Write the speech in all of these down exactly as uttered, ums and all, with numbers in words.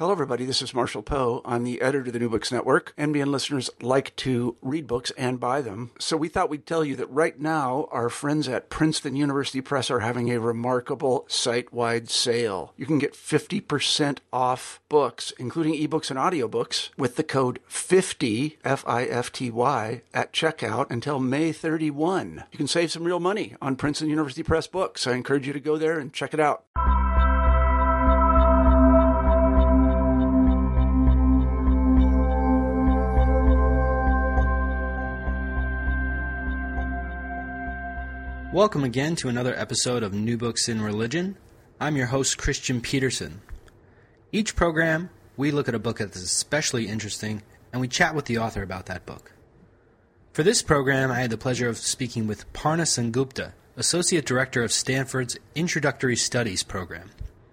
Hello, everybody. This is Marshall Poe. I'm the editor of the New Books Network. N B N listeners like to read books and buy them. So we thought we'd tell you that right now, our friends at Princeton University Press are having a remarkable site-wide sale. You can get fifty percent off books, including ebooks and audiobooks, with the code fifty, F I F T Y, at checkout until May thirty-first. You can save some real money on Princeton University Press books. I encourage you to go there and check it out. Welcome again to another episode of New Books in Religion. I'm your host, Christian Peterson. Each program, we look at a book that is especially interesting, and we chat with the author about that book. For this program, I had the pleasure of speaking with Parna Sengupta, Associate Director of Stanford's Introductory Studies program.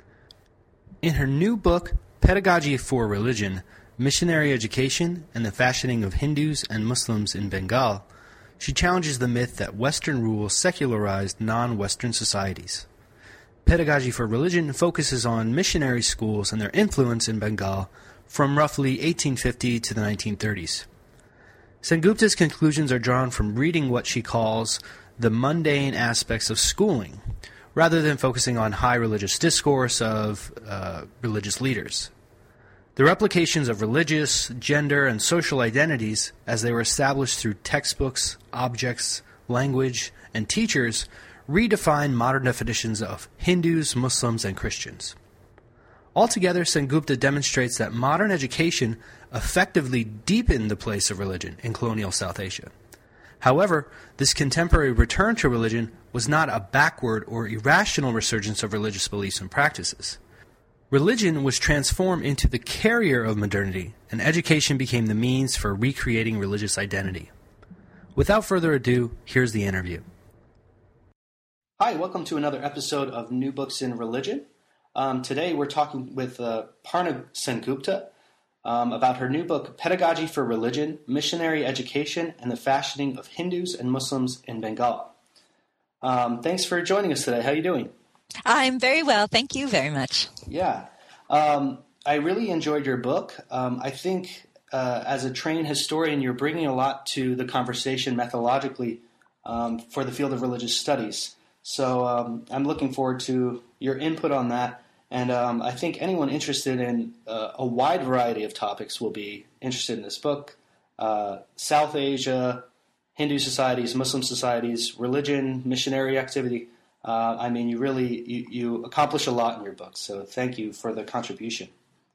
In her new book, Pedagogy for Religion, Missionary Education and the Fashioning of Hindus and Muslims in Bengal, she challenges the myth that Western rule secularized non-Western societies. Pedagogy for Religion focuses on missionary schools and their influence in Bengal from roughly eighteen fifty to the nineteen thirties. Sengupta's conclusions are drawn from reading what she calls the mundane aspects of schooling, rather than focusing on high religious discourse of uh, religious leaders. The replications of religious, gender, and social identities as they were established through textbooks, objects, language, and teachers redefine modern definitions of Hindus, Muslims, and Christians. Altogether, Sengupta demonstrates that modern education effectively deepened the place of religion in colonial South Asia. However, this contemporary return to religion was not a backward or irrational resurgence of religious beliefs and practices. Religion was transformed into the carrier of modernity, and education became the means for recreating religious identity. Without further ado, here's the interview. Hi, welcome to another episode of New Books in Religion. Um, today we're talking with uh, Parna Sengupta um, about her new book, Pedagogy for Religion, Missionary Education and the Fashioning of Hindus and Muslims in Bengal. Um, thanks for joining us today. How are you doing? I'm very well. Thank you very much. Yeah. Um, I really enjoyed your book. Um, I think uh, as a trained historian, you're bringing a lot to the conversation methodologically um, for the field of religious studies. So um, I'm looking forward to your input on that. And um, I think anyone interested in uh, a wide variety of topics will be interested in this book. Uh, South Asia, Hindu societies, Muslim societies, religion, missionary activity. Uh, I mean, you really, you, you accomplish a lot in your book, so thank you for the contribution.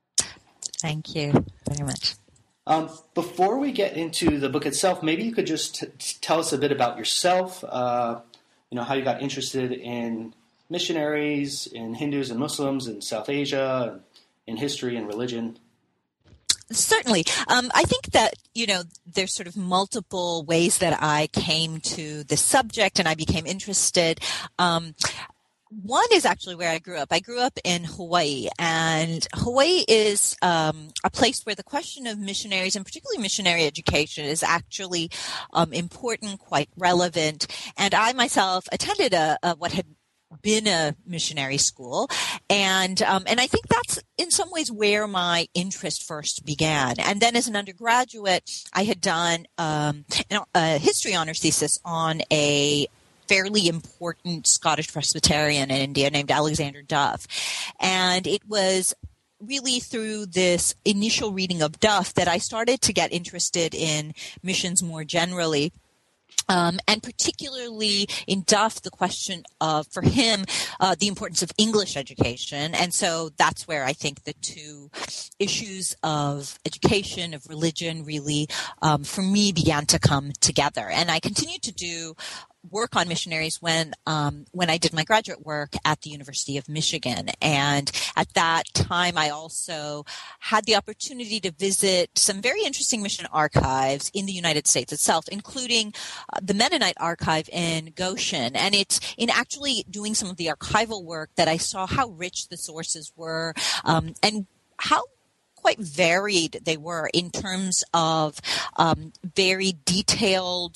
Thank you very much. Um, before we get into the book itself, maybe you could just t- tell us a bit about yourself, uh, you know, how you got interested in missionaries, in Hindus and Muslims in South Asia, in history and religion. Certainly. Um, I think that, you know, there's sort of multiple ways that I came to this subject and I became interested. Um, one is actually where I grew up. I grew up in Hawaii, and Hawaii is um, a place where the question of missionaries, and particularly missionary education, is actually um, important, quite relevant. And I myself attended a, a what had been a missionary school. And, um, and I think that's in some ways where my interest first began. And then as an undergraduate, I had done, um, a history honors thesis on a fairly important Scottish Presbyterian in India named Alexander Duff. And it was really through this initial reading of Duff that I started to get interested in missions more generally. Um, and particularly in Duff, the question of, for him, uh, the importance of English education. And so that's where I think the two issues of education, of religion, really, um, for me, began to come together. And I continued to do work on missionaries when um, when I did my graduate work at the University of Michigan. And at that time, I also had the opportunity to visit some very interesting mission archives in the United States itself, including uh, the Mennonite Archive in Goshen. And it's in actually doing some of the archival work that I saw how rich the sources were um, and how quite varied they were in terms of um, very detailed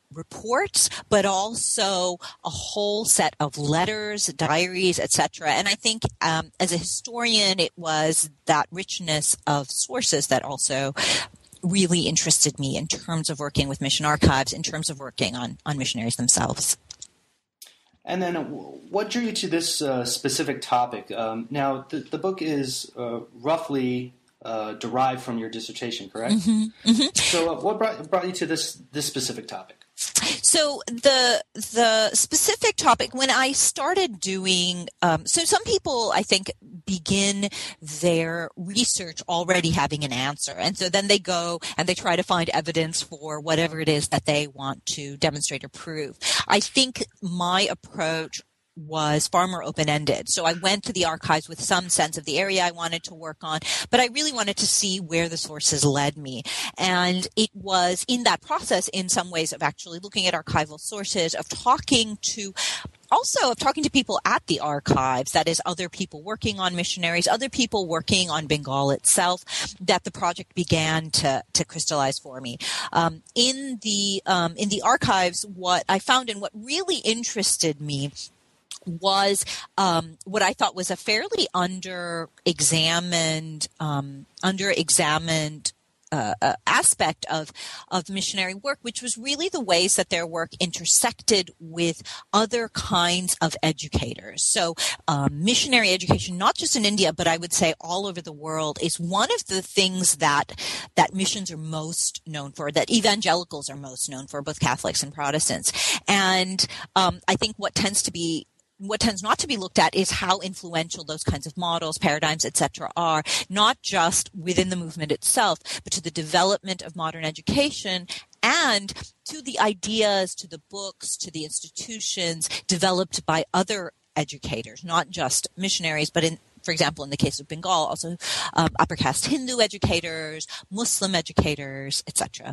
reports, but also a whole set of letters, diaries, et cetera. And I think um, as a historian, it was that richness of sources that also really interested me in terms of working with mission archives, in terms of working on, on missionaries themselves. And then what drew you to this uh, specific topic? Um, now, the, the book is uh, roughly uh, derived from your dissertation, correct? Mm-hmm, mm-hmm. So uh, what brought, brought you to this this specific topic? So the the specific topic, when I started doing, um, so some people, I think, begin their research already having an answer. And so then they go and they try to find evidence for whatever it is that they want to demonstrate or prove. I think my approach was far more open-ended. So I went to the archives with some sense of the area I wanted to work on, but I really wanted to see where the sources led me. And it was in that process, in some ways, of actually looking at archival sources, of talking to Also, of talking to people at the archives, that is, other people working on missionaries, other people working on Bengal itself, that the project began to, to crystallize for me. Um, in the um, in the archives, what I found and what really interested me was um, what I thought was a fairly under-examined, um, under-examined uh, uh, aspect of of missionary work, which was really the ways that their work intersected with other kinds of educators. So um, missionary education, not just in India, but I would say all over the world, is one of the things that that missions are most known for, that evangelicals are most known for, both Catholics and Protestants. And um, I think what tends to be What tends not to be looked at is how influential those kinds of models, paradigms, et cetera are, not just within the movement itself, but to the development of modern education and to the ideas, to the books, to the institutions developed by other educators, not just missionaries, but in for example, in the case of Bengal, also um, upper caste Hindu educators, Muslim educators, et cetera.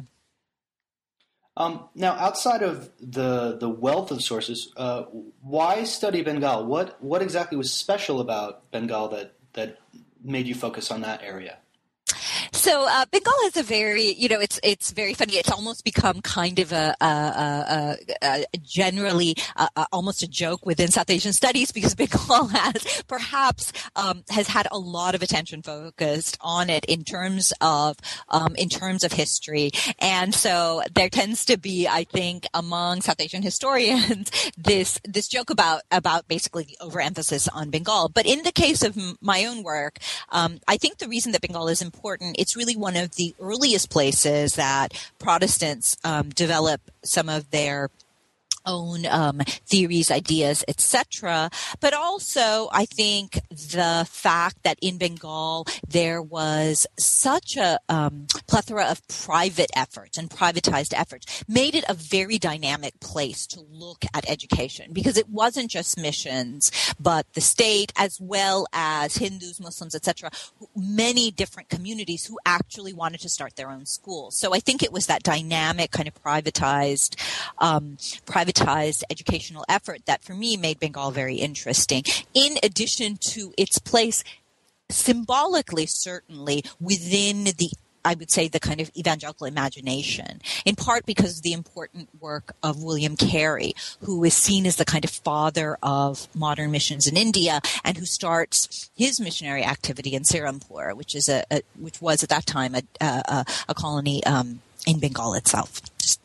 Um, now, outside of the the wealth of sources, uh, why study Bengal? What what exactly was special about Bengal that that made you focus on that area? So uh, Bengal is a very, you know, it's it's very funny. It's almost become kind of a, a, a, a, a generally a, a, almost a joke within South Asian studies, because Bengal has perhaps um, has had a lot of attention focused on it in terms of um, in terms of history, and so there tends to be, I think, among South Asian historians this this joke about about basically the overemphasis on Bengal. But in the case of m- my own work, um, I think the reason that Bengal is important, it's really one of the earliest places that Protestants um, develop some of their own um, theories, ideas, et cetera. But also, I think the fact that in Bengal there was such a um, plethora of private efforts and privatized efforts made it a very dynamic place to look at education, because it wasn't just missions, but the state, as well as Hindus, Muslims, et cetera, many different communities who actually wanted to start their own schools. So I think it was that dynamic kind of privatized, um, privatized educational effort that for me made Bengal very interesting, in addition to its place symbolically, certainly, within the, I would say, the kind of evangelical imagination, in part because of the important work of William Carey, who is seen as the kind of father of modern missions in India, and who starts his missionary activity in Serampore, which is a, a which was at that time a, a, a colony um, in Bengal itself. Just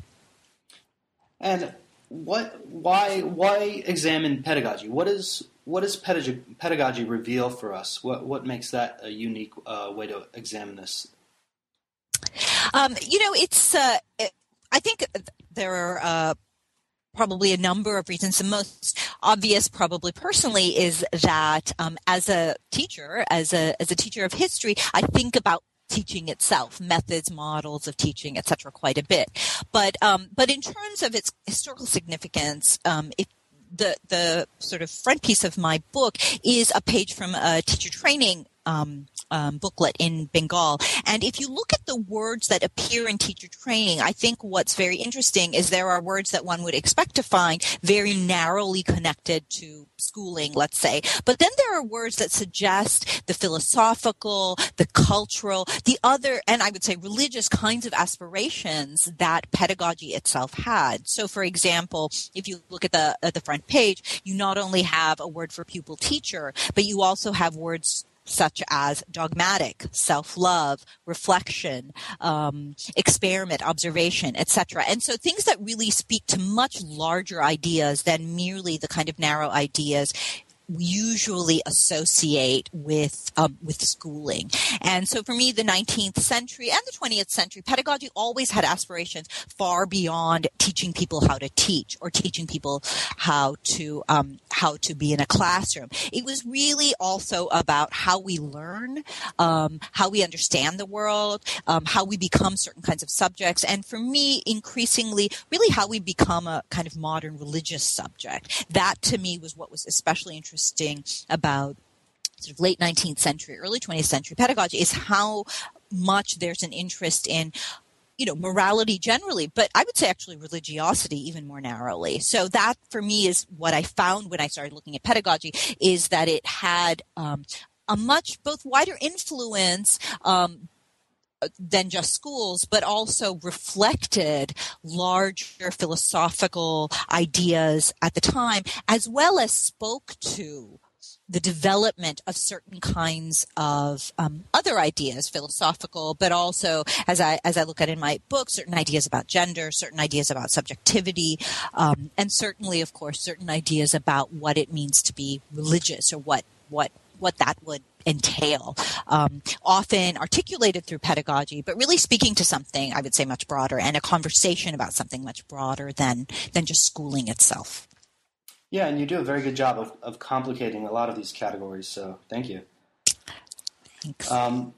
and What? Why? Why examine pedagogy? What is what does pedagogy, pedagogy reveal for us? What what makes that a unique uh, way to examine this? Um, you know, it's. Uh, I think there are uh, probably a number of reasons. The most obvious, probably personally, is that um, as a teacher, as a as a teacher of history, I think about teaching itself, methods, models of teaching, et cetera, quite a bit. But um, but in terms of its historical significance, um, it, the the sort of front piece of my book is a page from a teacher training um, um, booklet in Bengal. And if you look at the words that appear in teacher training, I think what's very interesting is there are words that one would expect to find very narrowly connected to schooling, let's say. But then there are words that suggest the philosophical, the cultural, the other, and I would say religious kinds of aspirations that pedagogy itself had. So, for example, if you look at the at the front page, you not only have a word for pupil teacher, but you also have words such as dogmatic, self-love, reflection, um, experiment, observation, et cetera. And so things that really speak to much larger ideas than merely the kind of narrow ideas we usually associate with um, with schooling. And so for me, the nineteenth century and the twentieth century, pedagogy always had aspirations far beyond teaching people how to teach or teaching people how to um, how to be in a classroom. It was really also about how we learn, um, how we understand the world, um, how we become certain kinds of subjects, and for me, increasingly, really how we become a kind of modern religious subject. That, to me, was what was especially interesting about sort of late nineteenth century, early twentieth century pedagogy is how much there's an interest in, you know, morality generally, but I would say actually religiosity even more narrowly. So that for me is what I found when I started looking at pedagogy, is that it had um, a much both wider influence um, than just schools, but also reflected larger philosophical ideas at the time, as well as spoke to the development of certain kinds of um, other ideas, philosophical, but also, as I as I look at in my book, certain ideas about gender, certain ideas about subjectivity, um, and certainly, of course, certain ideas about what it means to be religious, or what what what that would entail, um, often articulated through pedagogy, but really speaking to something, I would say, much broader, and a conversation about something much broader than than just schooling itself. Yeah, and you do a very good job of, of complicating a lot of these categories, so thank you. Thanks. Um,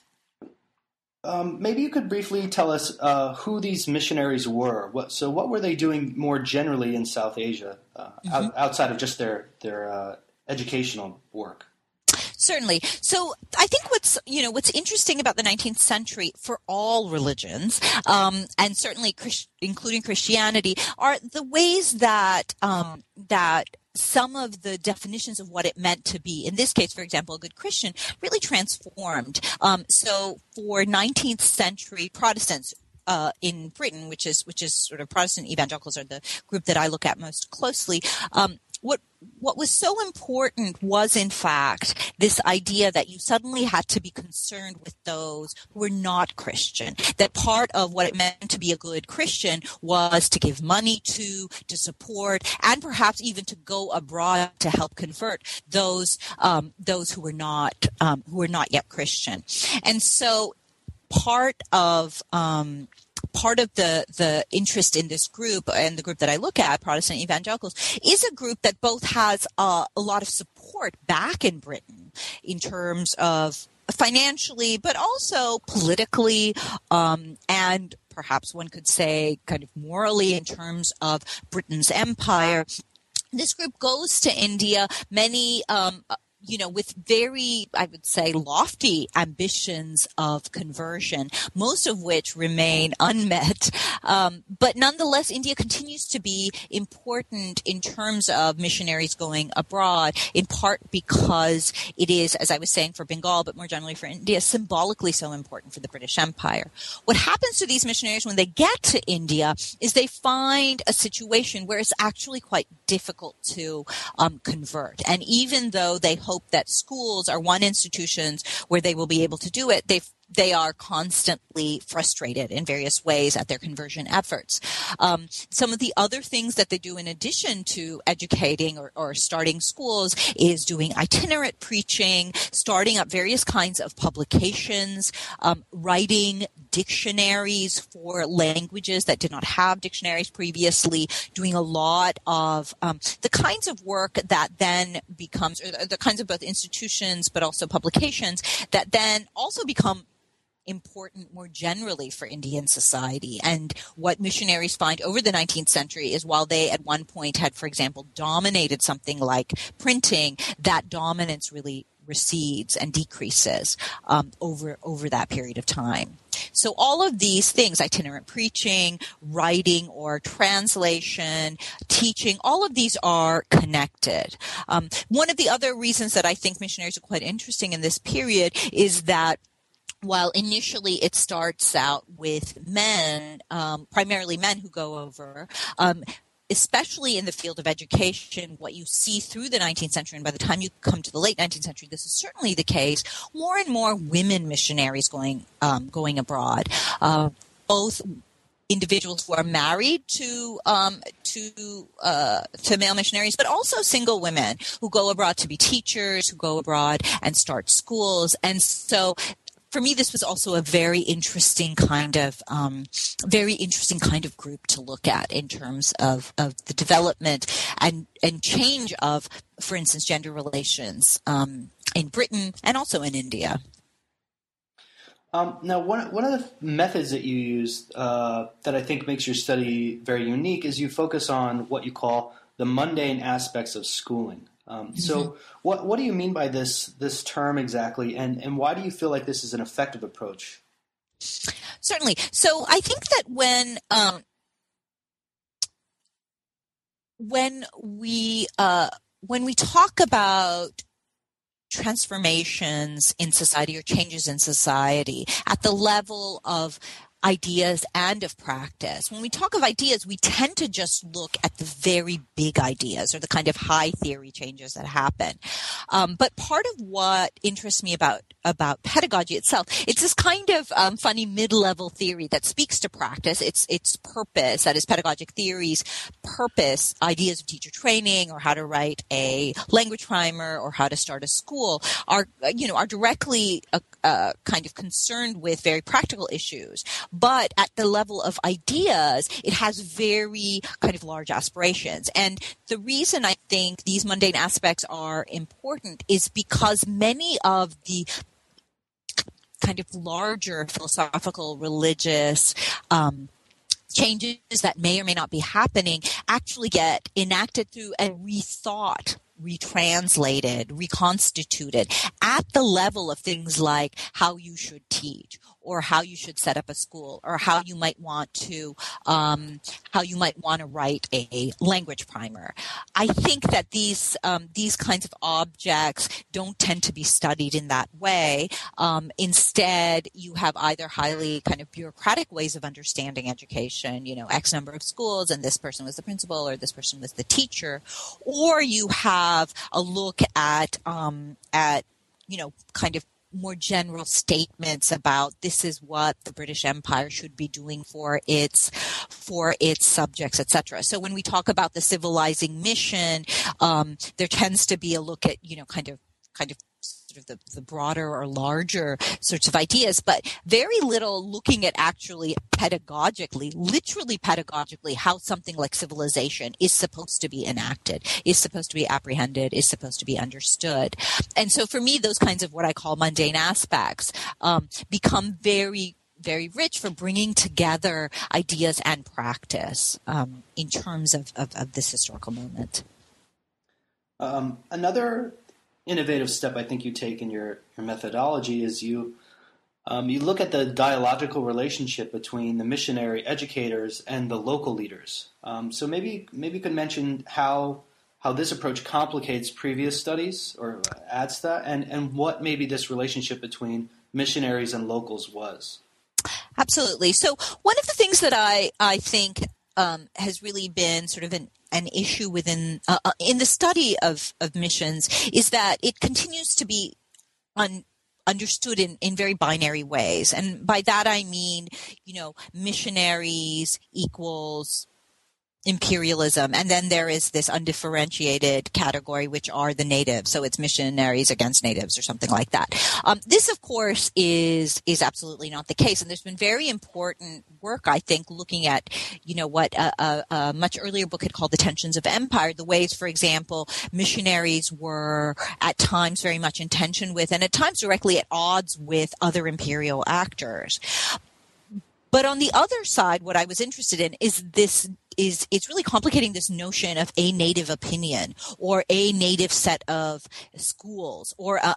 um, maybe you could briefly tell us uh, who these missionaries were. What, so what were they doing more generally in South Asia, uh, mm-hmm. out, outside of just their, their uh, educational work? Certainly. So I think what's, you know, what's interesting about the nineteenth century for all religions, um, and certainly Christ- including Christianity, are the ways that, um, that some of the definitions of what it meant to be, in this case, for example, a good Christian, really transformed. Um, so for nineteenth century Protestants, Uh, in Britain, which is which is sort of Protestant evangelicals are the group that I look at most closely. Um, what what was so important was, in fact, this idea that you suddenly had to be concerned with those who were not Christian. That part of what it meant to be a good Christian was to give money to, to support, and perhaps even to go abroad to help convert those um, those who were not um, who were not yet Christian. And so, part of um, part of the the interest in this group, and the group that I look at, Protestant evangelicals, is a group that both has uh, a lot of support back in Britain in terms of financially, but also politically, um, and perhaps one could say kind of morally in terms of Britain's empire. This group goes to India. Many um, you know, with very, I would say, lofty ambitions of conversion, most of which remain unmet. Um, but nonetheless, India continues to be important in terms of missionaries going abroad, in part because it is, as I was saying, for Bengal, but more generally for India, symbolically so important for the British Empire. What happens to these missionaries when they get to India is they find a situation where it's actually quite difficult to um, convert. And even though they hope that schools are one institutions where they will be able to do it, they they are constantly frustrated in various ways at their conversion efforts. Um, some of the other things that they do in addition to educating or, or starting schools is doing itinerant preaching, starting up various kinds of publications, um, writing dictionaries for languages that did not have dictionaries previously, doing a lot of um, the kinds of work that then becomes, or the kinds of both institutions but also publications that then also become important more generally for Indian society. And what missionaries find over the nineteenth century is while they at one point had, for example, dominated something like printing, that dominance really recedes and decreases um, over over that period of time. So all of these things, itinerant preaching, writing or translation, teaching, all of these are connected. Um, one of the other reasons that I think missionaries are quite interesting in this period is that while initially it starts out with men, um, primarily men who go over, um, especially in the field of education, what you see through the nineteenth century, and by the time you come to the late nineteenth century, this is certainly the case, more and more women missionaries going um, going abroad, uh, both individuals who are married to um, to uh, to male missionaries, but also single women who go abroad to be teachers, who go abroad and start schools. And so for me, this was also a very interesting kind of, um, very interesting kind of group to look at in terms of, of the development and, and change of, for instance, gender relations um, in Britain and also in India. Um, now, one one of the methods that you use uh, that I think makes your study very unique is you focus on what you call the mundane aspects of schooling. Um, mm-hmm. So what what do you mean by this this term exactly, and, and why do you feel like this is an effective approach? Certainly. So I think that when um, when we uh, when we talk about transformations in society or changes in society at the level of ideas and of practice. When we talk of ideas, we tend to just look at the very big ideas or the kind of high theory changes that happen. Um, but part of what interests me about about pedagogy itself, it's this kind of um, funny mid-level theory that speaks to practice. It's its purpose, that is pedagogic theory's purpose, ideas of teacher training or how to write a language primer or how to start a school are, you know, are directly uh, uh, kind of concerned with very practical issues. But at the level of ideas, it has very kind of large aspirations. And the reason I think these mundane aspects are important is because many of the kind of larger philosophical, religious um, changes that may or may not be happening actually get enacted through and rethought, retranslated, reconstituted at the level of things like how you should teach or how you should set up a school or how you might want to um, how you might want to write a language primer. I think that these um, these kinds of objects don't tend to be studied in that way. Um, instead, you have either highly kind of bureaucratic ways of understanding education, you know, X number of schools and this person was the principal or this person was the teacher, or you have a look at um, at you know kind of more general statements about this is what the British Empire should be doing for its for its subjects, et cetera. So when we talk about the civilizing mission, um, there tends to be a look at you know kind of kind of sort of the, the broader or larger sorts of ideas, but very little looking at actually pedagogically, literally pedagogically, how something like civilization is supposed to be enacted, is supposed to be apprehended, is supposed to be understood. And so for me, those kinds of what I call mundane aspects um, become very very rich for bringing together ideas and practice um, in terms of, of, of this historical moment. Um, another innovative step I think you take in your, your methodology is you um, you look at the dialogical relationship between the missionary educators and the local leaders. Um, so maybe maybe you could mention how how this approach complicates previous studies or adds to that, and, and what maybe this relationship between missionaries and locals was. Absolutely. So one of the things that I, I think um, has really been sort of an an issue within uh, in the study of, of missions is that it continues to be un, understood in, in very binary ways. And by that I mean, you know, missionaries equals imperialism, and then there is this undifferentiated category which are the natives, so it's missionaries against natives or something like that. Um, this of course is is absolutely not the case, and there's been very important work I think looking at you know what a, a, a much earlier book had called The Tensions of Empire, the ways for example missionaries were at times very much in tension with and at times directly at odds with other imperial actors. But on the other side, what I was interested in is this is it's really complicating this notion of a native opinion or a native set of schools or a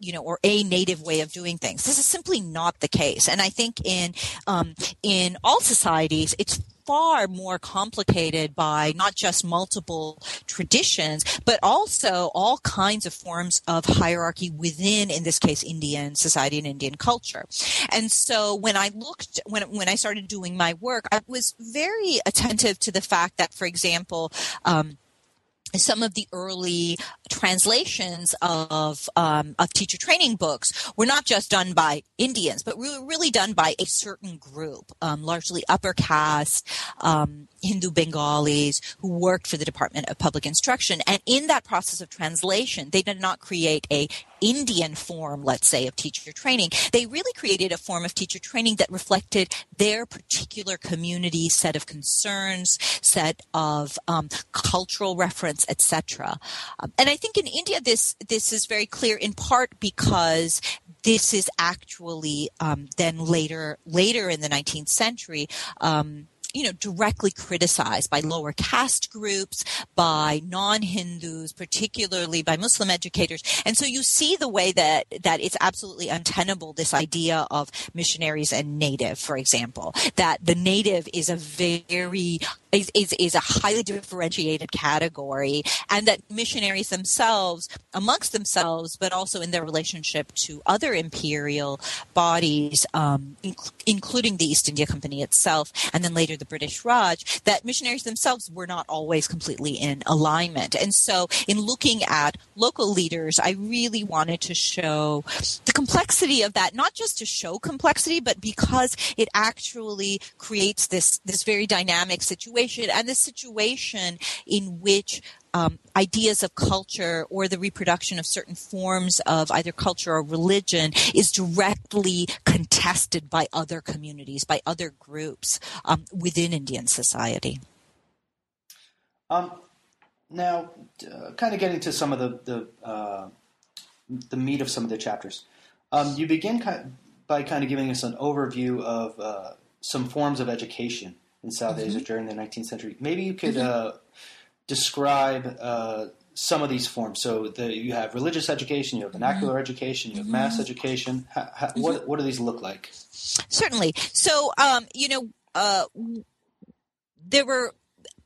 you know, or a native way of doing things. This is simply not the case. And I think in um, in all societies, it's far more complicated by not just multiple traditions, but also all kinds of forms of hierarchy within, in this case, Indian society and Indian culture. And so when I looked, when, when I started doing my work, I was very attentive to the fact that, for example, um, some of the early translations of um, of teacher training books were not just done by Indians, but were really done by a certain group, um, largely upper caste um, Hindu Bengalis who worked for the Department of Public Instruction. And in that process of translation, they did not create a Indian form, let's say, of teacher training. They really created a form of teacher training that reflected their particular community set of concerns, set of um, cultural reference, et cetera. Um, and I think in India, this this is very clear in part because this is actually um, then later later in the nineteenth century. Um, you know, directly criticized by lower caste groups, by non-Hindus, particularly by Muslim educators. And so you see the way that, that it's absolutely untenable, this idea of missionaries and native, for example, that the native is a very Is, is, is a highly differentiated category, and that missionaries themselves, amongst themselves, but also in their relationship to other imperial bodies, um, inc- including the East India Company itself, and then later the British Raj, that missionaries themselves were not always completely in alignment. And so in looking at local leaders, I really wanted to show the complexity of that, not just to show complexity, but because it actually creates this, this very dynamic situation. And the situation in which um, ideas of culture or the reproduction of certain forms of either culture or religion is directly contested by other communities, by other groups um, within Indian society. Um, now, uh, kind of getting to some of the the, uh, the meat of some of the chapters, um, you begin kind of, by kind of giving us an overview of uh, some forms of education in South mm-hmm. Asia during the nineteenth century. Maybe you could mm-hmm. uh, describe uh, some of these forms. So the, you have religious education, you have vernacular mm-hmm. education, you have mass education. How, how, mm-hmm. What what do these look like? Certainly. So, um, you know, uh, there were,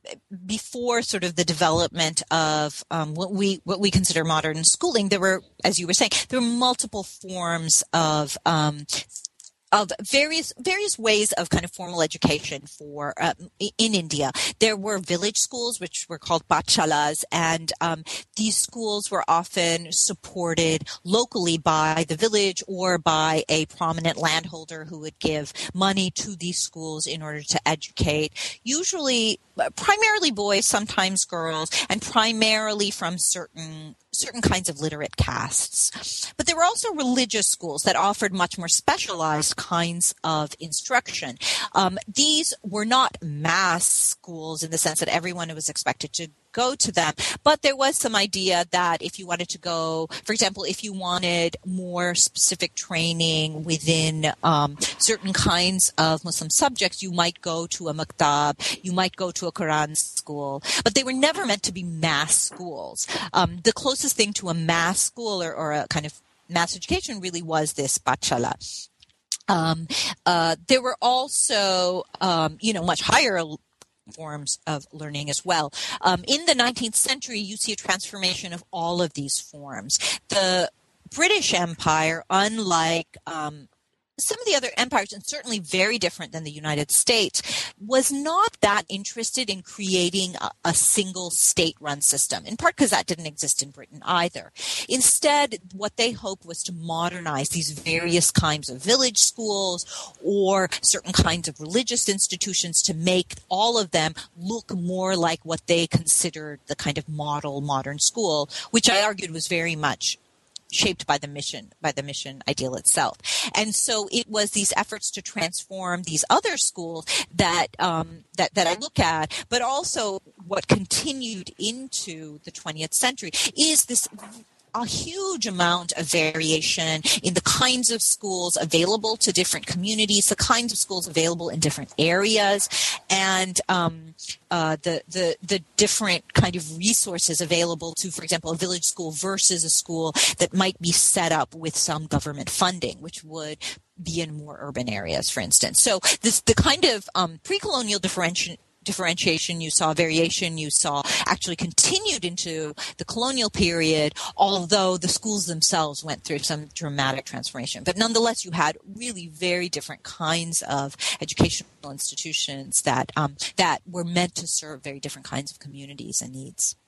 before sort of the development of um, what we what we consider modern schooling, there were, as you were saying, there were multiple forms of um, of various various ways of kind of formal education for uh, in India. There were village schools, which were called pathshalas, and um, these schools were often supported locally by the village or by a prominent landholder who would give money to these schools in order to educate, usually primarily boys, sometimes girls, and primarily from certain certain kinds of literate castes. But there were also religious schools that offered much more specialized kinds of instruction. Um, these were not mass schools in the sense that everyone was expected to go to them, but there was some idea that if you wanted to go, for example, if you wanted more specific training within um, certain kinds of Muslim subjects, you might go to a maktab, you might go to a Quran school, but they were never meant to be mass schools. Um, the closest thing to a mass school or, or a kind of mass education really was this pathshala. Um, uh, there were also, um, you know, much higher forms of learning as well. Um, in the nineteenth century, you see a transformation of all of these forms. The British Empire, unlike um, some of the other empires, and certainly very different than the United States, was not that interested in creating a, a single state-run system, in part because that didn't exist in Britain either. Instead, what they hoped was to modernize these various kinds of village schools or certain kinds of religious institutions to make all of them look more like what they considered the kind of model modern school, which I argued was very much shaped by the mission, by the mission ideal itself. And so it was these efforts to transform these other schools that, um, that, that I look at, but also what continued into the twentieth century is this a huge amount of variation in the kinds of schools available to different communities, the kinds of schools available in different areas, and um, uh, the, the the different kind of resources available to, for example, a village school versus a school that might be set up with some government funding, which would be in more urban areas, for instance. So this the kind of um, pre-colonial differentiation differentiation you saw, variation you saw, actually continued into the colonial period, although the schools themselves went through some dramatic transformation. But nonetheless, you had really very different kinds of educational institutions that um, that were meant to serve very different kinds of communities and needs.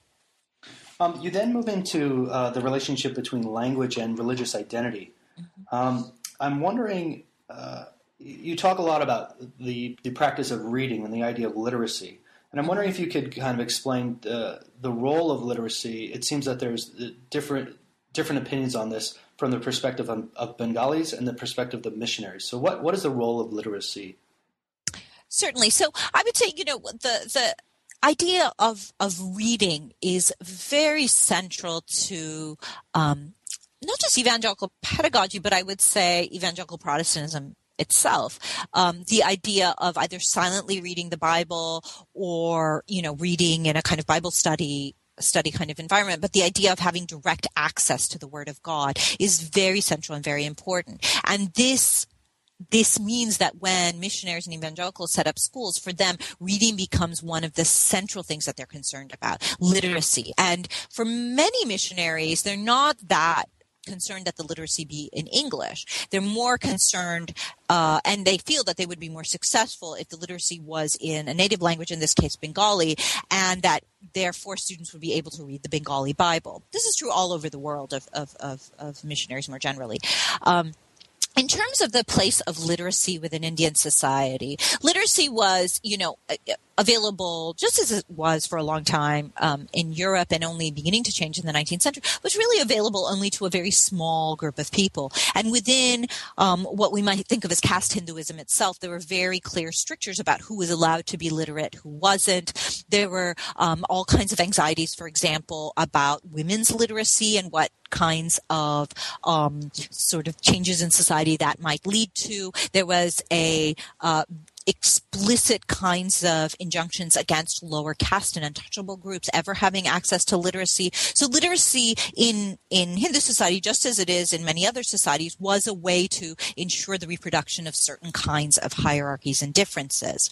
Um, you then move into uh, the relationship between language and religious identity. Mm-hmm. Um, I'm wondering... Uh, You talk a lot about the, the practice of reading and the idea of literacy. And I'm wondering if you could kind of explain the, the role of literacy. It seems that there's different different opinions on this from the perspective of, of Bengalis and the perspective of the missionaries. So what, what is the role of literacy? Certainly. So I would say, you know, the the idea of, of reading is very central to um, not just evangelical pedagogy, but I would say evangelical Protestantism itself. Um, the idea of either silently reading the Bible or, you know, reading in a kind of Bible study study kind of environment, but the idea of having direct access to the Word of God is very central and very important. And this This means that when missionaries and evangelicals set up schools, for them, reading becomes one of the central things that they're concerned about, literacy. And for many missionaries, they're not that concerned that the literacy be in English. They're more concerned, uh, and they feel that they would be more successful if the literacy was in a native language, in this case Bengali, and that therefore students would be able to read the Bengali Bible. This is true all over the world of, of, of, of missionaries more generally. Um, In terms of the place of literacy within Indian society, literacy was, you know, available just as it was for a long time um, in Europe and only beginning to change in the nineteenth century, was really available only to a very small group of people. And within um, what we might think of as caste Hinduism itself, there were very clear strictures about who was allowed to be literate, who wasn't. There were um, all kinds of anxieties, for example, about women's literacy and what kinds of um, sort of changes in society that might lead to. There was a uh, explicit kinds of injunctions against lower caste and untouchable groups ever having access to literacy. So literacy in, in Hindu society, just as it is in many other societies, was a way to ensure the reproduction of certain kinds of hierarchies and differences.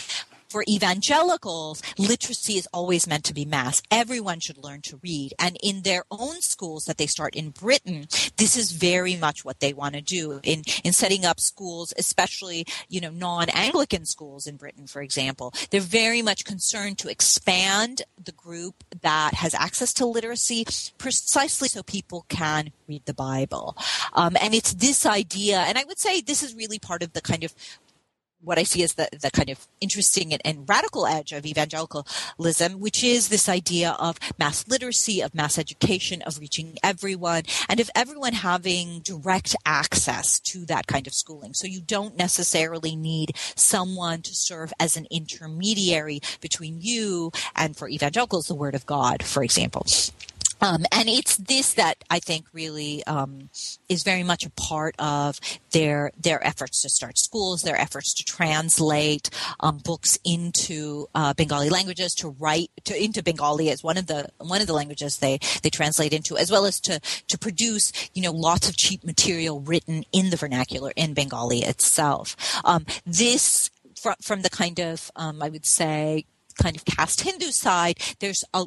For evangelicals, literacy is always meant to be mass. Everyone should learn to read. And in their own schools that they start in Britain, this is very much what they want to do. In in setting up schools, especially, you know, non-Anglican schools in Britain, for example, they're very much concerned to expand the group that has access to literacy precisely so people can read the Bible. Um, and it's this idea, and I would say this is really part of the kind of what I see as the, the kind of interesting and, and radical edge of evangelicalism, which is this idea of mass literacy, of mass education, of reaching everyone, and of everyone having direct access to that kind of schooling. So you don't necessarily need someone to serve as an intermediary between you and, for evangelicals, the Word of God, for example. Um, and it's this that I think really um, is very much a part of their their efforts to start schools, their efforts to translate um, books into uh, Bengali languages, to write to, into Bengali as one of the one of the languages they, they translate into, as well as to to produce, you know, lots of cheap material written in the vernacular in Bengali itself. Um, this from from the kind of um, I would say kind of caste Hindu side, there's a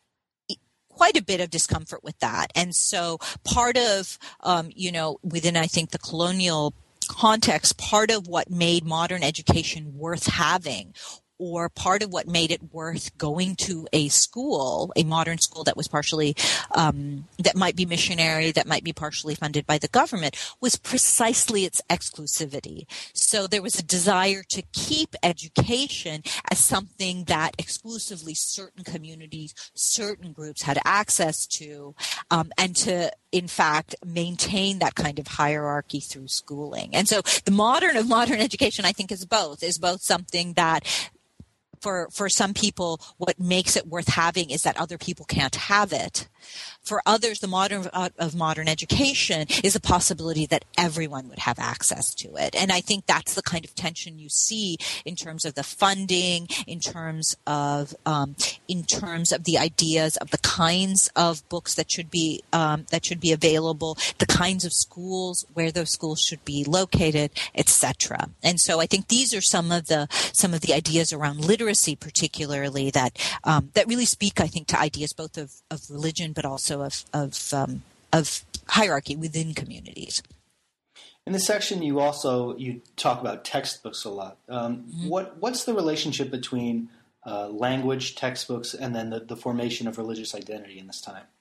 quite a bit of discomfort with that. And so part of, um, you know, within, I think, the colonial context, part of what made modern education worth having, or part of what made it worth going to a school, a modern school that was partially, um, that might be missionary, that might be partially funded by the government, was precisely its exclusivity. So there was a desire to keep education as something that exclusively certain communities, certain groups had access to, um, and to, in fact, maintain that kind of hierarchy through schooling. And so the modern of modern education, I think, is both, is both something that For, for some people, what makes it worth having is that other people can't have it. For others, the modern of modern education is a possibility that everyone would have access to it. And I think that's the kind of tension you see in terms of the funding, in terms of um, in terms of the ideas of the kinds of books that should be um, that should be available, the kinds of schools where those schools should be located, et cetera. And so I think these are some of the some of the ideas around literacy, particularly that um, that really speak, I think, to ideas both of, of religion, but also of of, um, of hierarchy within communities. In this section, you also you talk about textbooks a lot. Um, mm-hmm. What what's the relationship between uh, language, textbooks, and then the, the formation of religious identity in this time?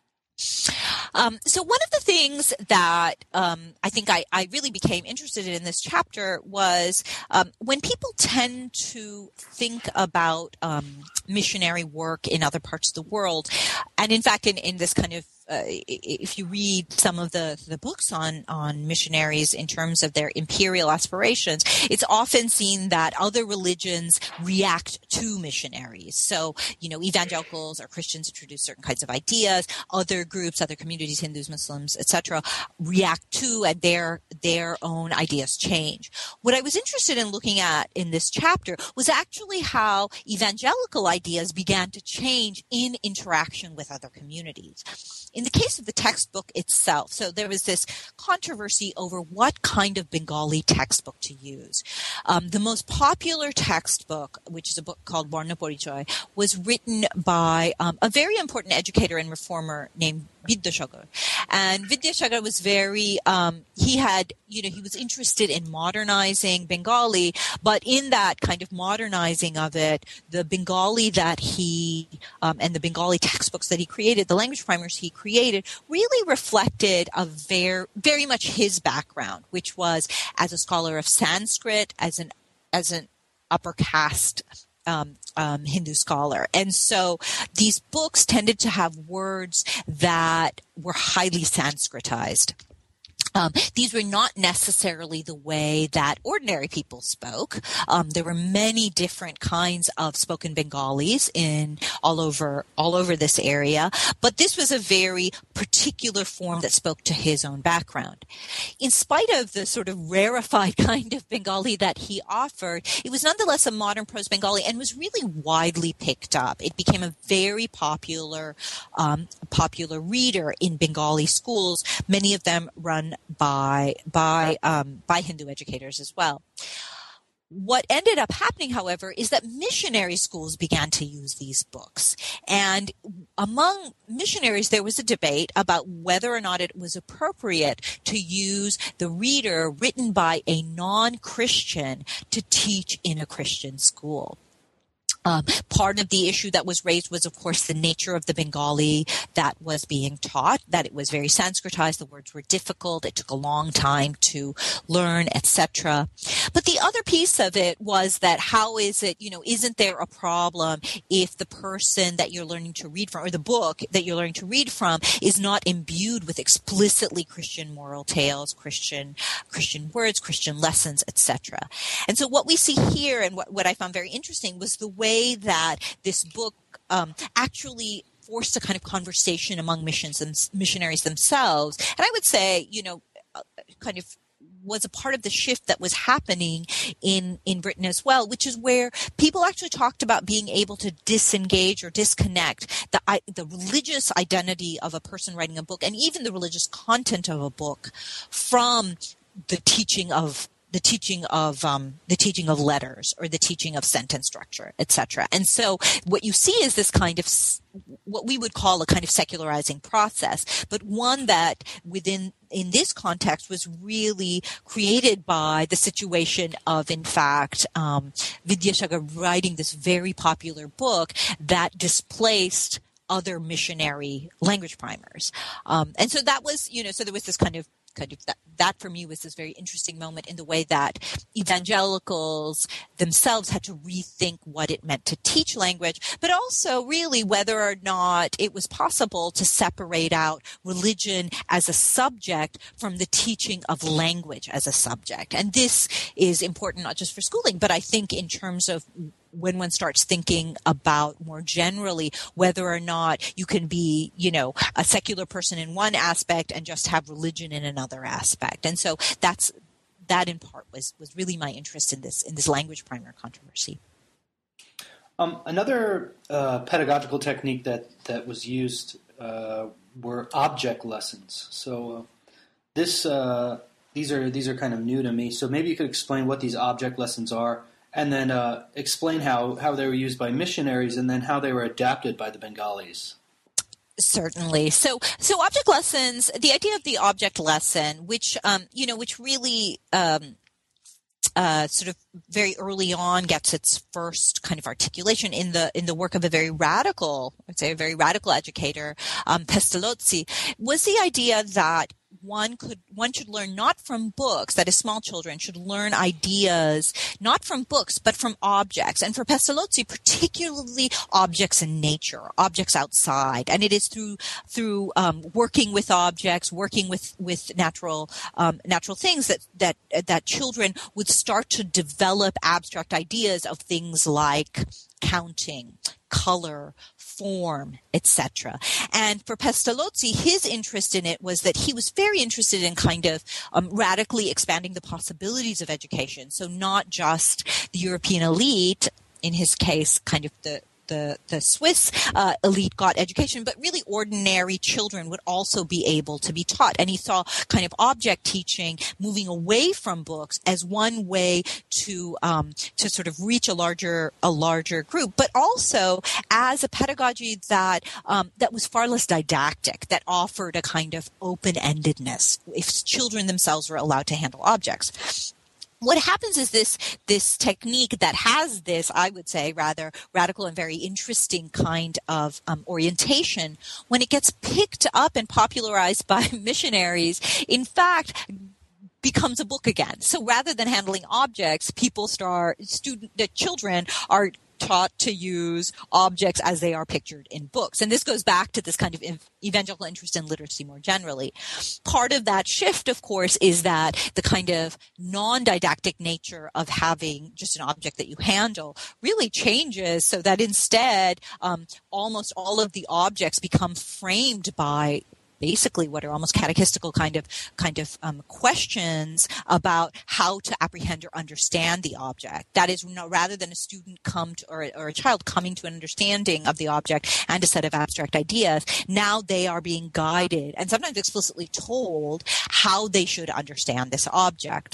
Um, so one of the things that um, I think I, I really became interested in this chapter was um, when people tend to think about um, missionary work in other parts of the world, and in fact in, in this kind of Uh, if you read some of the, the books on, on missionaries in terms of their imperial aspirations, it's often seen that other religions react to missionaries. So, you know, evangelicals or Christians introduce certain kinds of ideas. Other groups, other communities, Hindus, Muslims, et cetera, react to, and their their own ideas change. What I was interested in looking at in this chapter was actually how evangelical ideas began to change in interaction with other communities. In the case of the textbook itself, so there was this controversy over what kind of Bengali textbook to use. Um, the most popular textbook, which is a book called Barna Porichoy, was written by um, a very important educator and reformer named Vidyasagar. And Vidyasagar was very, um, he had, you know, he was interested in modernizing Bengali, but in that kind of modernizing of it, the Bengali that he, um, and the Bengali textbooks that he created, the language primers he created, really reflected a very, very much his background, which was as a scholar of Sanskrit, as an, as an upper caste Um, um, Hindu scholar. And so these books tended to have words that were highly Sanskritized. Um, these were not necessarily the way that ordinary people spoke. Um, there were many different kinds of spoken Bengalis in all over all over this area, but this was a very particular form that spoke to his own background. In spite of the sort of rarefied kind of Bengali that he offered, it was nonetheless a modern prose Bengali and was really widely picked up. It became a very popular um, popular reader in Bengali schools. Many of them run by by um, by Hindu educators as well. What ended up happening, however, is that missionary schools began to use these books. And among missionaries, there was a debate about whether or not it was appropriate to use the reader written by a non-Christian to teach in a Christian school. Um, part of the issue that was raised was, of course, the nature of the Bengali that was being taught, that it was very Sanskritized, the words were difficult, it took a long time to learn, et cetera. But the other piece of it was that how is it, you know, isn't there a problem if the person that you're learning to read from, or the book that you're learning to read from, is not imbued with explicitly Christian moral tales, Christian Christian words, Christian lessons, et cetera. And so what we see here, and what, what I found very interesting, was the way that this book um, actually forced a kind of conversation among missions and missionaries themselves. And I would say, you know, kind of was a part of the shift that was happening in, in Britain as well, which is where people actually talked about being able to disengage or disconnect the, the religious identity of a person writing a book and even the religious content of a book from the teaching of the teaching of um, the teaching of letters or the teaching of sentence structure, et cetera. And so what you see is this kind of what we would call a kind of secularizing process, but one that within in this context was really created by the situation of, in fact, um, Vidyasagar writing this very popular book that displaced other missionary language primers. Um, and so that was, you know, so there was this kind of Kind of that, that for me was this very interesting moment in the way that evangelicals themselves had to rethink what it meant to teach language, but also really whether or not it was possible to separate out religion as a subject from the teaching of language as a subject. And this is important not just for schooling, but I think in terms of when one starts thinking about more generally whether or not you can be, you know, a secular person in one aspect and just have religion in another aspect. And so that's that in part was was really my interest in this in this language primer controversy. Um, another uh, pedagogical technique that that was used uh, were object lessons. So uh, this uh, these are these are kind of new to me. So maybe you could explain what these object lessons are, and then uh, explain how, how they were used by missionaries, and then how they were adapted by the Bengalis. Certainly. So, so object lessons, the idea of the object lesson, which, um, you know, which really, um, uh, sort of very early on gets its first kind of articulation in the, in the work of a very radical, I'd say a very radical educator, um, Pestalozzi, was the idea that one could one should learn not from books, that is, small children should learn ideas not from books but from objects, and for Pestalozzi particularly objects in nature, objects outside. And it is through through um, working with objects, working with with natural um, natural things that that that children would start to develop abstract ideas of things like counting, color, form, et cetera. And for Pestalozzi, his interest in it was that he was very interested in kind of um, radically expanding the possibilities of education. So not just the European elite, in his case, kind of the The, the Swiss uh, elite got education, but really ordinary children would also be able to be taught. And he saw kind of object teaching moving away from books as one way to um, to sort of reach a larger a larger group, but also as a pedagogy that um, that was far less didactic, that offered a kind of open-endedness if children themselves were allowed to handle objects. What happens is this this technique that has this, I would say, rather radical and very interesting kind of um, orientation, when it gets picked up and popularized by missionaries, in fact, becomes a book again. So rather than handling objects, people start, student, the children are taught to use objects as they are pictured in books. And this goes back to this kind of evangelical interest in literacy more generally. Part of that shift, of course, is that the kind of non-didactic nature of having just an object that you handle really changes, so that instead um, almost all of the objects become framed by basically what are almost catechistical kind of kind of um, questions about how to apprehend or understand the object. That is, you know, rather than a student come to, or, or a child coming to an understanding of the object and a set of abstract ideas, now they are being guided and sometimes explicitly told how they should understand this object.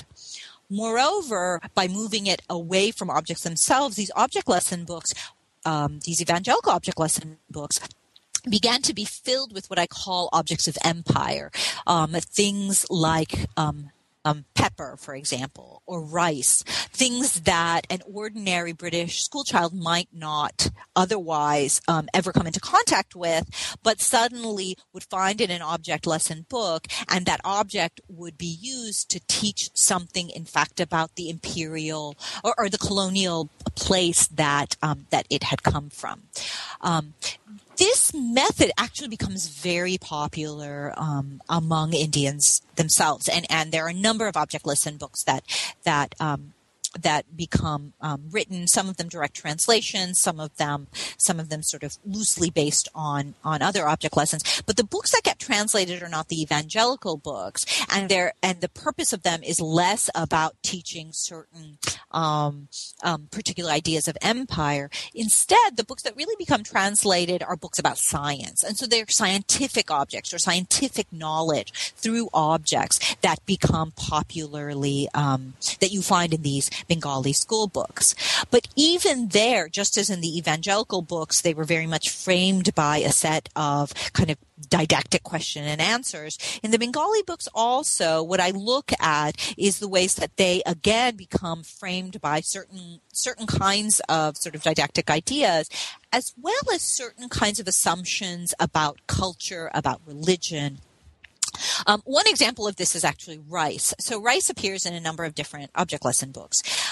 Moreover, by moving it away from objects themselves, these object lesson books, um, these evangelical object lesson books, began to be filled with what I call objects of empire, um, things like um, um, pepper, for example, or rice, things that an ordinary British schoolchild might not otherwise um, ever come into contact with, but suddenly would find in an object lesson book, and that object would be used to teach something, in fact, about the imperial or, or the colonial place that um, that it had come from. Um, This method actually becomes very popular um, among Indians themselves, and, and there are a number of object lesson books that that um, that become um, written. Some of them direct translations, some of them some of them sort of loosely based on on other object lessons. But the books that get translated are not the evangelical books, and they're and the purpose of them is less about teaching certain um, um, particular ideas of empire. Instead, the books that really become translated are books about science, and so they're scientific objects or scientific knowledge through objects that become popularly um, that you find in these Bengali school books. But even there, just as in the evangelical books, they were very much framed by a set of kind of didactic question and answers. In the Bengali books also, what I look at is the ways that they again become framed by certain certain kinds of sort of didactic ideas, as well as certain kinds of assumptions about culture, about religion. Um, one example of this is actually rice. So rice appears in a number of different object lesson books.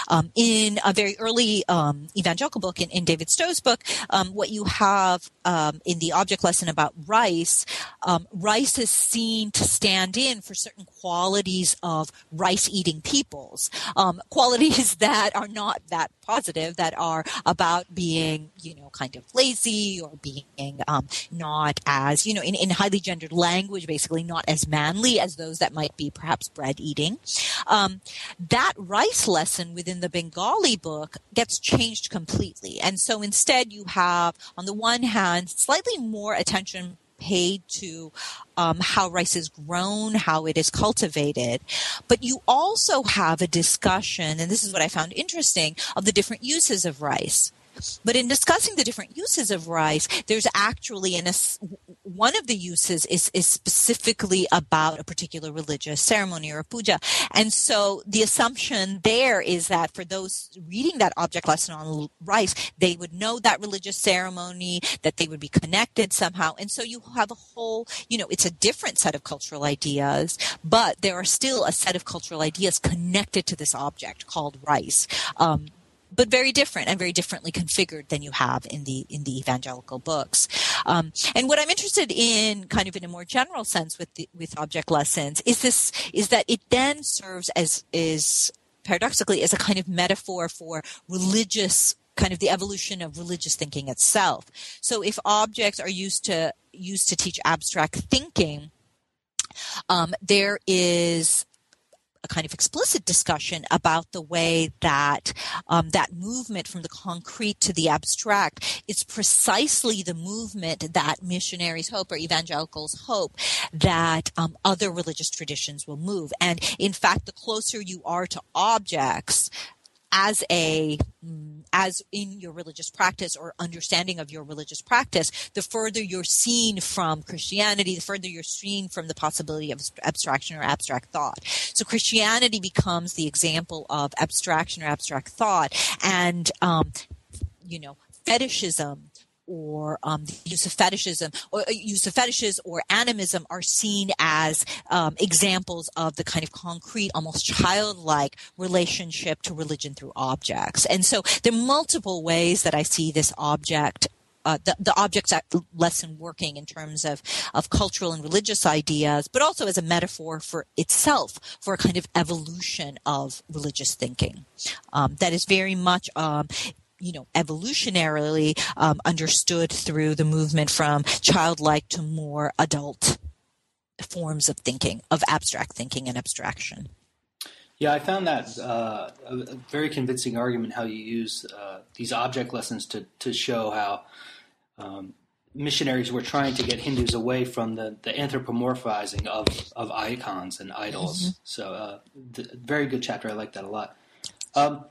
um, in a very early um, evangelical book, in, in David Stowe's book, um, what you have um, in the object lesson about rice, um, rice is seen to stand in for certain qualities of rice-eating peoples, um, qualities that are not that positive, that are about being, you know, kind of lazy or being um, not as, you know, in, in highly gendered language, basically not as manly as those that might be perhaps bread eating. Um, that rice lesson within the Bengali book gets changed completely. And so instead you have, on the one hand, slightly more attention paid to um, how rice is grown, how it is cultivated. But you also have a discussion, and this is what I found interesting, of the different uses of rice. But in discussing the different uses of rice, there's actually an, one of the uses is, is specifically about a particular religious ceremony or a puja. And so the assumption there is that for those reading that object lesson on rice, they would know that religious ceremony, that they would be connected somehow. And so you have a whole, you know, it's a different set of cultural ideas, but there are still a set of cultural ideas connected to this object called rice. Um, but very different and very differently configured than you have in the in the evangelical books. Um, and what I'm interested in, kind of in a more general sense, with the, with object lessons, is this is that it then serves as is paradoxically as a kind of metaphor for religious, kind of the evolution of religious thinking itself. So if objects are used to used to teach abstract thinking, um, there is a kind of explicit discussion about the way that um, that movement from the concrete to the abstract is precisely the movement that missionaries hope, or evangelicals hope, that um, other religious traditions will move. And in fact, the closer you are to objects as a as in your religious practice or understanding of your religious practice, the further you're seen from Christianity, the further you're seen from the possibility of abstraction or abstract thought. So Christianity becomes the example of abstraction or abstract thought, and um, you know, fetishism, or um, the use of fetishism, or use of fetishes or animism are seen as um, examples of the kind of concrete, almost childlike relationship to religion through objects. And so there are multiple ways that I see this object, uh, the, the object lesson working in terms of, of cultural and religious ideas, but also as a metaphor for itself, for a kind of evolution of religious thinking. Um, that is very much um, you know, evolutionarily um, understood through the movement from childlike to more adult forms of thinking, of abstract thinking and abstraction. Yeah, I found that uh, a very convincing argument, how you use uh, these object lessons to, to show how um, missionaries were trying to get Hindus away from the, the anthropomorphizing of, of icons and idols. Mm-hmm. So uh, th- very good chapter. I like that a lot. Um,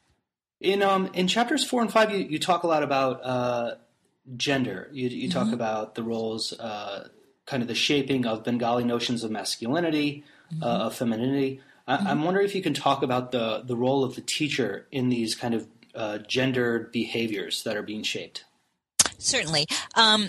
In um in chapters four and five, you, you talk a lot about uh, gender. You you mm-hmm. talk about the roles, uh, kind of the shaping of Bengali notions of masculinity, mm-hmm. uh, of femininity. I, mm-hmm. I'm wondering if you can talk about the the role of the teacher in these kind of uh, gendered behaviors that are being shaped. Certainly. Um,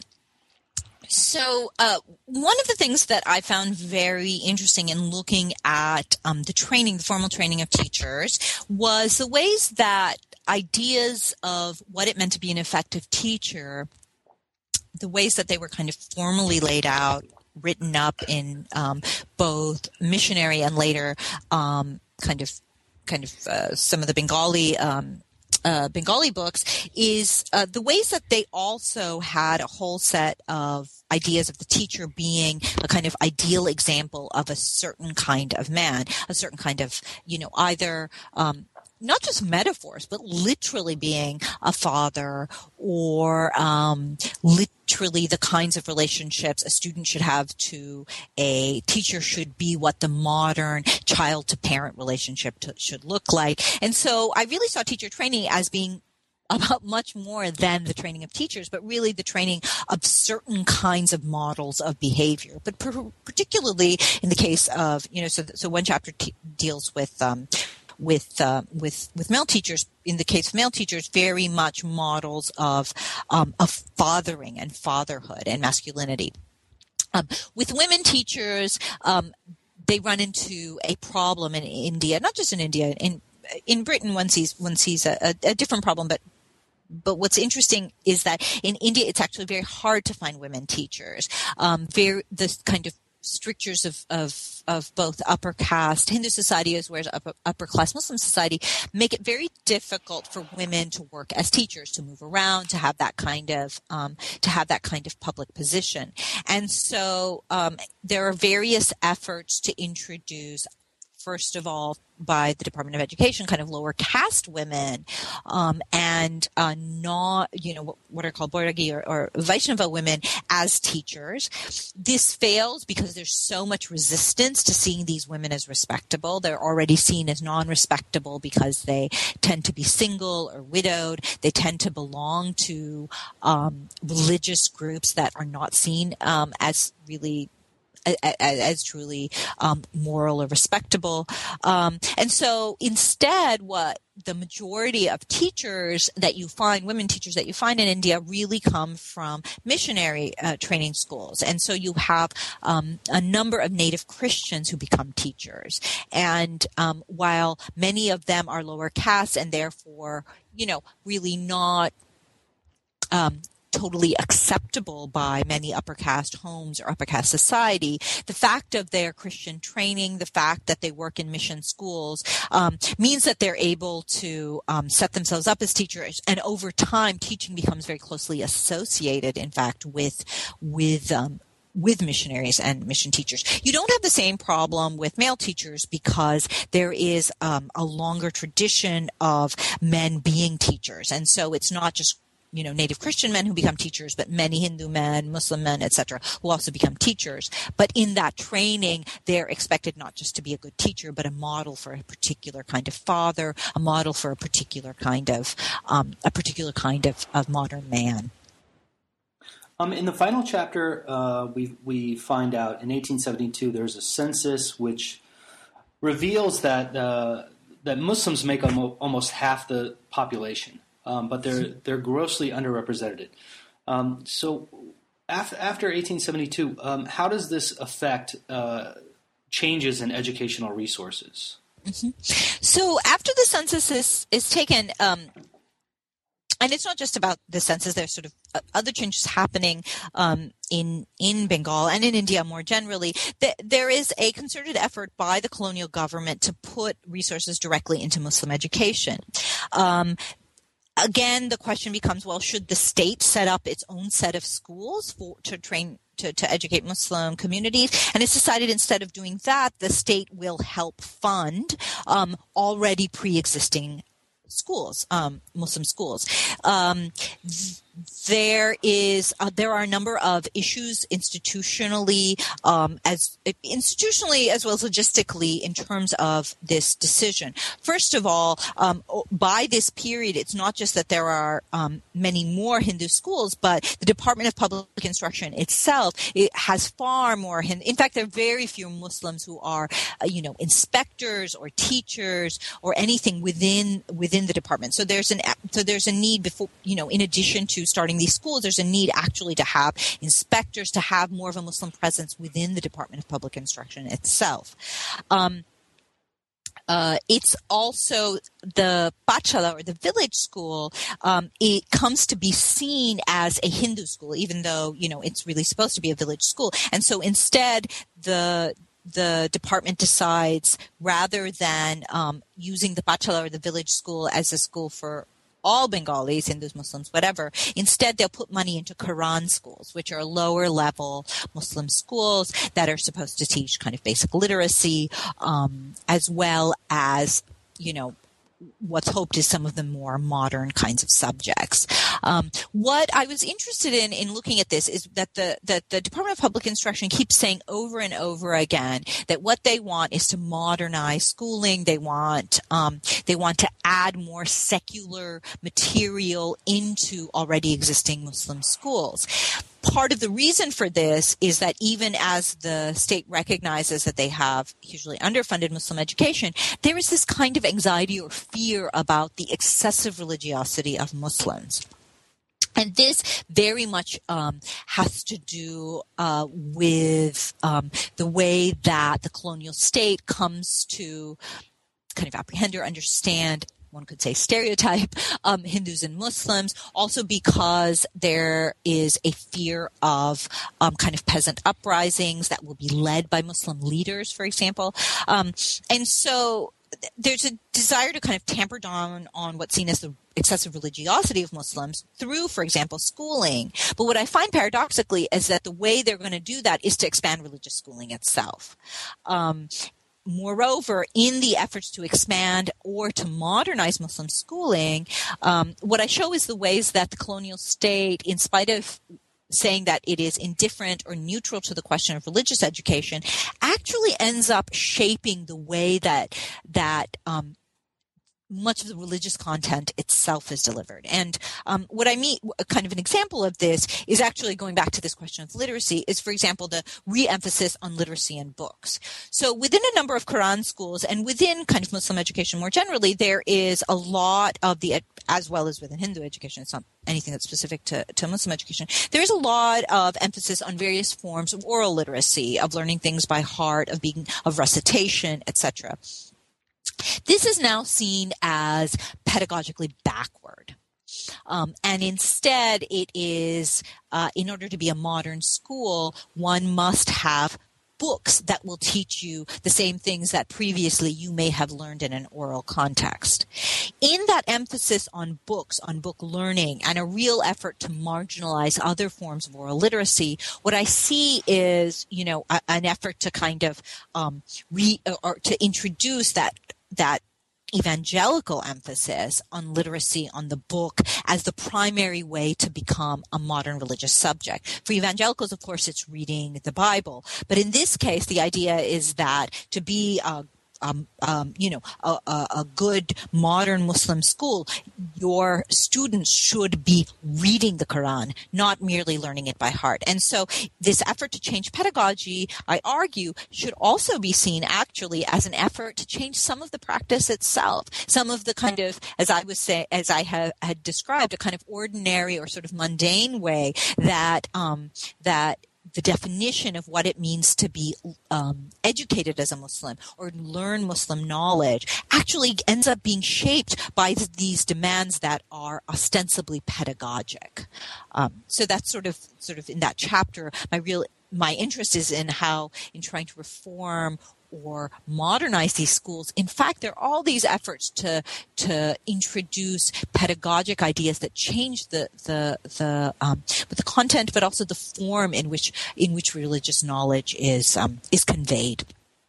So uh, one of the things that I found very interesting in looking at um, the training, the formal training of teachers, was the ways that ideas of what it meant to be an effective teacher, the ways that they were kind of formally laid out, written up in um, both missionary and later um, kind of kind of uh, some of the Bengali um Uh, Bengali books, is uh, the ways that they also had a whole set of ideas of the teacher being a kind of ideal example of a certain kind of man, a certain kind of, you know, either um, not just metaphors, but literally being a father, or um, literally the kinds of relationships a student should have to a teacher should be what the modern child-to-parent relationship to, should look like. And so I really saw teacher training as being about much more than the training of teachers, but really the training of certain kinds of models of behavior. But per- particularly in the case of, you know, so so one chapter t- deals with um, with uh, with with male teachers. In the case of male teachers, very much models of um, of fathering and fatherhood and masculinity. Um, with women teachers, um, they run into a problem in India, not just in India, in in Britain one sees one sees a, a, a different problem, but But what's interesting is that in India, it's actually very hard to find women teachers. Um, very the kind of strictures of, of, of both upper caste Hindu society as well as upper, upper class Muslim society make it very difficult for women to work as teachers, to move around, to have that kind of um, to have that kind of public position. And so um, there are various efforts to introduce, first of all, by the Department of Education, kind of lower caste women, um, and uh, not, you know, what, what are called Bairagi or, or Vaishnava women as teachers. This fails because there's so much resistance to seeing these women as respectable. They're already seen as non-respectable because they tend to be single or widowed. They tend to belong to um, religious groups that are not seen um, as really As, as truly um, moral or respectable. Um, and so instead, what the majority of teachers that you find, women teachers that you find in India, really come from missionary uh, training schools. And so you have um, a number of native Christians who become teachers. And um, while many of them are lower caste and therefore, you know, really not um, totally acceptable by many upper caste homes or upper caste society, the fact of their Christian training, the fact that they work in mission schools, um, means that they're able to um, set themselves up as teachers. And over time, teaching becomes very closely associated, in fact, with with um, with missionaries and mission teachers. You don't have the same problem with male teachers because there is um, a longer tradition of men being teachers. And so it's not just you know, native Christian men who become teachers, but many Hindu men, Muslim men, et cetera, who also become teachers. But in that training, they're expected not just to be a good teacher, but a model for a particular kind of father, a model for a particular kind of, um, a particular kind of, of modern man. Um, in the final chapter, uh, we we find out in eighteen seventy-two there's a census which reveals that uh, that Muslims make almo- almost half the population. Um, but they're they're grossly underrepresented. Um, so after after eighteen seventy-two, um, how does this affect uh, changes in educational resources? Mm-hmm. So after the census is is taken, um, and it's not just about the census. There's sort of other changes happening um, in in Bengal and in India more generally. Th- there is a concerted effort by the colonial government to put resources directly into Muslim education. Um, Again, the question becomes, well, should the state set up its own set of schools for, to train, to, to educate Muslim communities? And it's decided instead of doing that, the state will help fund um, already pre-existing schools, um, Muslim schools. Um, th- there is, uh, there are a number of issues institutionally, um, as institutionally as well as logistically in terms of this decision. First of all, um, by this period, it's not just that there are um, many more Hindu schools, but the Department of Public Instruction itself it has far more. Hindu, in fact, there are very few Muslims who are, uh, you know, inspectors or teachers or anything within within the department. So there's an so there's a need before, you know, in addition to starting these schools, there's a need actually to have inspectors, to have more of a Muslim presence within the Department of Public Instruction itself. Um, uh, it's also the Pachala or the village school. Um, it comes to be seen as a Hindu school, even though, you know, it's really supposed to be a village school. And so instead, the the department decides rather than um, using the Pachala or the village school as a school for all Bengalis, Hindus, Muslims, whatever. Instead, they'll put money into Quran schools, which are lower level Muslim schools that are supposed to teach kind of basic literacy, um, as well as, you know, what's hoped is some of the more modern kinds of subjects. Um, what I was interested in in looking at this is that the, that the Department of Public Instruction keeps saying over and over again that what they want is to modernize schooling. They want um, they want to add more secular material into already existing Muslim schools. Part of the reason for this is that even as the state recognizes that they have hugely underfunded Muslim education, there is this kind of anxiety or fear about the excessive religiosity of Muslims. And this very much um, has to do uh, with um, the way that the colonial state comes to kind of apprehend or understand, one could say stereotype, um, Hindus and Muslims, also because there is a fear of um, kind of peasant uprisings that will be led by Muslim leaders, for example. Um, and so there's a desire to kind of tamper down on what's seen as the excessive religiosity of Muslims through, for example, schooling. But what I find paradoxically is that the way they're going to do that is to expand religious schooling itself. Um, Moreover, in the efforts to expand or to modernize Muslim schooling, um, what I show is the ways that the colonial state, in spite of saying that it is indifferent or neutral to the question of religious education, actually ends up shaping the way that that um, much of the religious content itself is delivered. And um, what I mean, kind of an example of this is actually going back to this question of literacy is, for example, the re-emphasis on literacy in books. So within a number of Quran schools and within kind of Muslim education more generally, there is a lot of the, as well as within Hindu education, it's not anything that's specific to, to Muslim education, there is a lot of emphasis on various forms of oral literacy, of learning things by heart, of being, of recitation, et cetera. This is now seen as pedagogically backward. Um, and instead, it is, uh, in order to be a modern school, one must have books that will teach you the same things that previously you may have learned in an oral context. In that emphasis on books, on book learning, and a real effort to marginalize other forms of oral literacy, what I see is, you know, a, an effort to kind of um, re or to introduce that that evangelical emphasis on literacy, on the book, as the primary way to become a modern religious subject. For evangelicals, of course, it's reading the Bible. But in this case, the idea is that to be a Um, um, you know, a, a, a good modern Muslim school, your students should be reading the Quran, not merely learning it by heart. And so this effort to change pedagogy, I argue, should also be seen actually as an effort to change some of the practice itself, some of the kind of, as I was say, as I have, had described, a kind of ordinary or sort of mundane way that um, that the definition of what it means to be um, educated as a Muslim or learn Muslim knowledge actually ends up being shaped by th- these demands that are ostensibly pedagogic. Um, so that's sort of, sort of in that chapter, my real, my interest is in how, in trying to reform or modernize these schools. In fact, there are all these efforts to to introduce pedagogic ideas that change the the the um, the content, but also the form in which in which religious knowledge is um, is conveyed.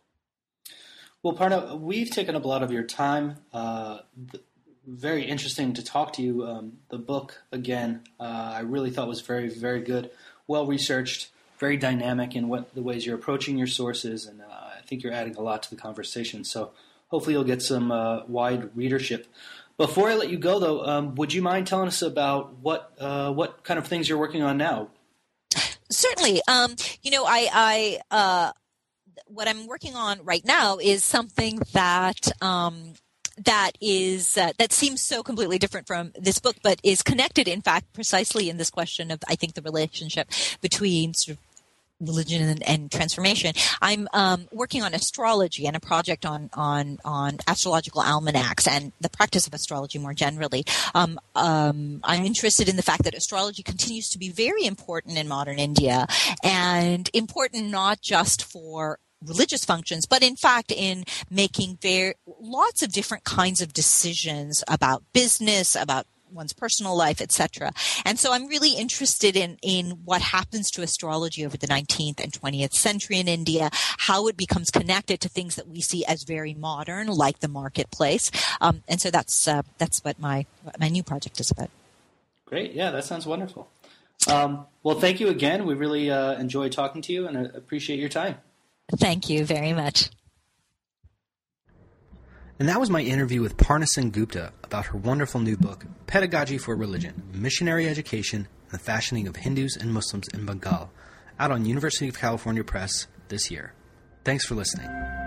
Well, Parna, we've taken up a lot of your time. Uh, th- very interesting to talk to you. Um, the book, again, uh, I really thought was very, very good, well researched, very dynamic in what the ways you're approaching your sources, and uh, I think you're adding a lot to the conversation. So hopefully you'll get some uh, wide readership. Before I let you go, though, um, would you mind telling us about what uh, what kind of things you're working on now? Certainly. Um, you know, I, I uh, what I'm working on right now is something that um, that is uh, that seems so completely different from this book, but is connected, in fact, precisely in this question of, I think, the relationship between sort of religion and, and transformation. I'm um, working on astrology and a project on on on astrological almanacs and the practice of astrology more generally. Um, um, I'm interested in the fact that astrology continues to be very important in modern India, and important not just for religious functions, but in fact in making very lots of different kinds of decisions about business, about one's personal life, et cetera. And so I'm really interested in, in what happens to astrology over the nineteenth and twentieth century in India, how it becomes connected to things that we see as very modern, like the marketplace. Um, and so that's uh, that's what my what my new project is about. Great. Yeah, that sounds wonderful. Um, well, thank you again. We really uh, enjoyed talking to you and I appreciate your time. Thank you very much. And that was my interview with Parna Sengupta about her wonderful new book, Pedagogy for Religion, Missionary Education and the Fashioning of Hindus and Muslims in Bengal, out on University of California Press this year. Thanks for listening.